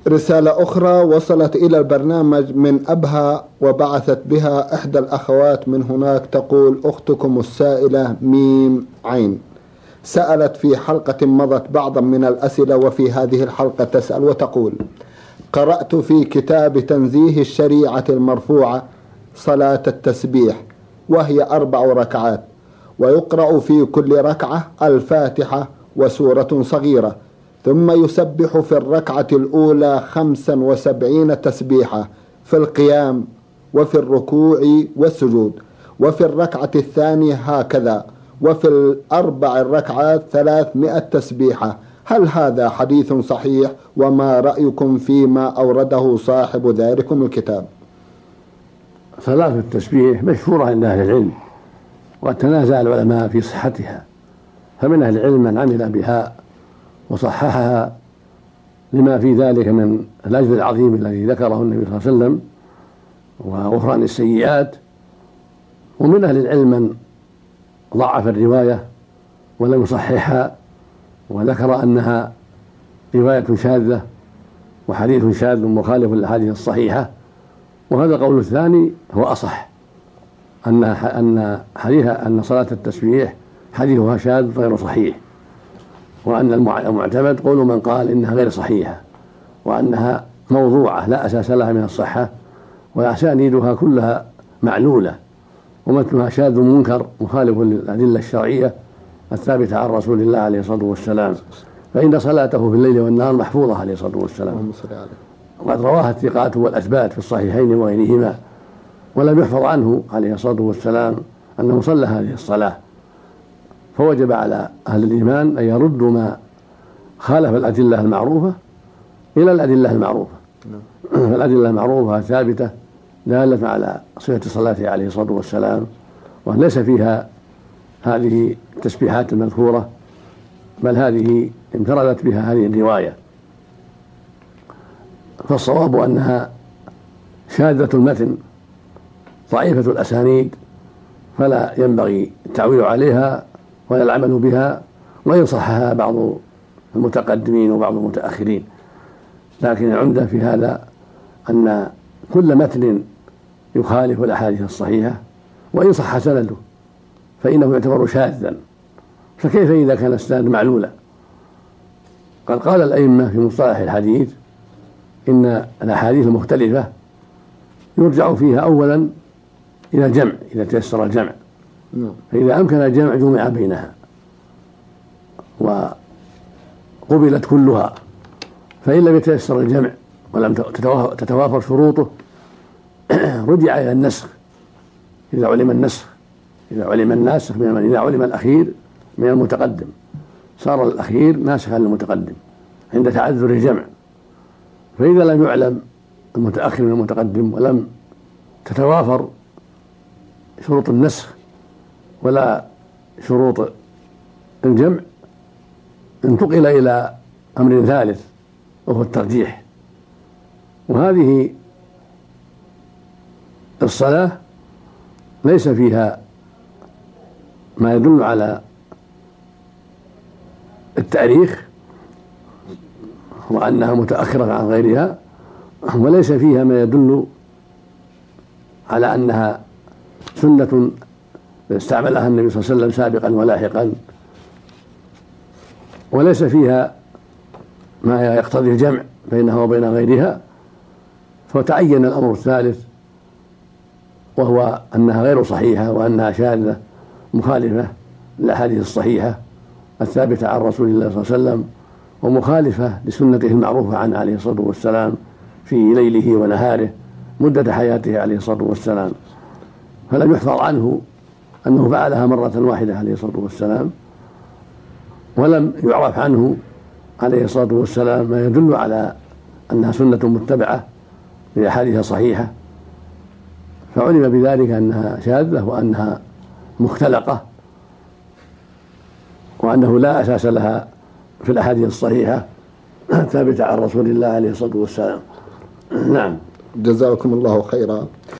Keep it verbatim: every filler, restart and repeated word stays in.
رسالة أخرى وصلت إلى البرنامج من أبها وبعثت بها إحدى الأخوات من هناك، تقول: أختكم السائلة ميم عين سألت في حلقة مضت بعضا من الأسئلة، وفي هذه الحلقة تسأل وتقول: قرأت في كتاب تنزيه الشريعة المرفوعة صلاة التسبيح، وهي أربع ركعات، ويقرأ في كل ركعة الفاتحة وسورة صغيرة، ثم يسبح في الركعة الأولى خمسا وسبعين تسبيحة في القيام وفي الركوع والسجود، وفي الركعة الثانية هكذا، وفي الأربع الركعات ثلاثمائة تسبيحة. هل هذا حديث صحيح؟ وما رأيكم فيما أورده صاحب ذلكم الكتاب؟ صلاة التسبيح مشهورة عند أهل العلم، وتنازع العلماء في صحتها، فمن أهل العلم من عمل بها وصححها لما في ذلك من الأجر العظيم الذي ذكره النبي صلى الله عليه وسلم وغفران السيئات، ومن أهل العلم من ضعف الرواية ولم يصححها وذكر أنها رواية شاذة وحديث شاذ مخالف للأحاديث الصحيحة، وهذا القول الثاني هو أصح، أن أن حديث أن صلاة التسبيح حديثها شاذ غير صحيح، وأن المعتمد قول من قال إنها غير صحيحة وأنها موضوعة لا أساس لها من الصحة، وأسانيدها كلها معلولة، ومتنها شاذ منكر مخالف للأدلة الشرعية الثابتة عن رسول الله عليه الصلاة والسلام، فإن صلاته في الليل والنهار محفوظة عليه الصلاة والسلام، وقد رواها الثقات والأثبات في الصحيحين وغيرهما، ولم يحفظ عنه عليه الصلاة والسلام أنه صلى هذه الصلاة، فوجب على أهل الإيمان أن يردوا ما خالف الأدلة المعروفة إلى الأدلة المعروفة. فالأدلة المعروفة ثابتة دالة على صفة صلاته عليه الصلاة والسلام، وليس فيها هذه التسبيحات المذكورة، بل هذه انفردت بها هذه الرواية، فالصواب أنها شاذة المتن ضعيفة الأسانيد، فلا ينبغي التعويل عليها ولا العمل بها، وإن صحها بعض المتقدمين وبعض المتأخرين، لكن العمدة في هذا أن كل متن يخالف الأحاديث الصحيحة وإن صح سنده فإنه يعتبر شاذا، فكيف إذا كان السند معلولا؟ قد قال الأئمة في مصطلح الحديث إن الأحاديث المختلفة يرجع فيها أولا إلى الجمع إذا تيسر الجمع، فإذا أمكن الجمع جمع بينها وقبلت كلها، فإن لم يتيسر الجمع ولم تتوافر شروطه رجع إلى النسخ إذا علم النسخ إذا علم الناسخ من إذا علم الأخير من المتقدم صار الأخير ناسخا للمتقدم عند تعذر الجمع، فإذا لم يعلم المتأخر من المتقدم ولم تتوافر شروط النسخ ولا شروط الجمع انتقل إلى أمر ثالث وهو الترجيح. وهذه الصلاة ليس فيها ما يدل على التاريخ وأنها متأخرة عن غيرها، وليس فيها ما يدل على أنها سنة استعملها النبي صلى الله عليه وسلم سابقا ولاحقا، وليس فيها ما يقتضي الجمع بينها وبين غيرها، فتعين الأمر الثالث وهو أنها غير صحيحة وأنها شاذة مخالفة للأحاديث الصحيحة الثابتة عن رسول الله صلى الله عليه وسلم، ومخالفة لسنته المعروفة عنه عليه الصلاة والسلام في ليله ونهاره مدة حياته عليه الصلاة والسلام، فلم يحفظ عنه أنه فعلها مرة واحدة عليه الصلاة والسلام، ولم يعرف عنه عليه الصلاة والسلام ما يدل على أنها سنة متبعة لأحاديث صحيحة، فعلم بذلك أنها شاذة وأنها مختلقة وأنه لا أساس لها في الأحاديث الصحيحة ثابتة عن رسول الله عليه الصلاة والسلام. نعم. جزاكم الله خيرا.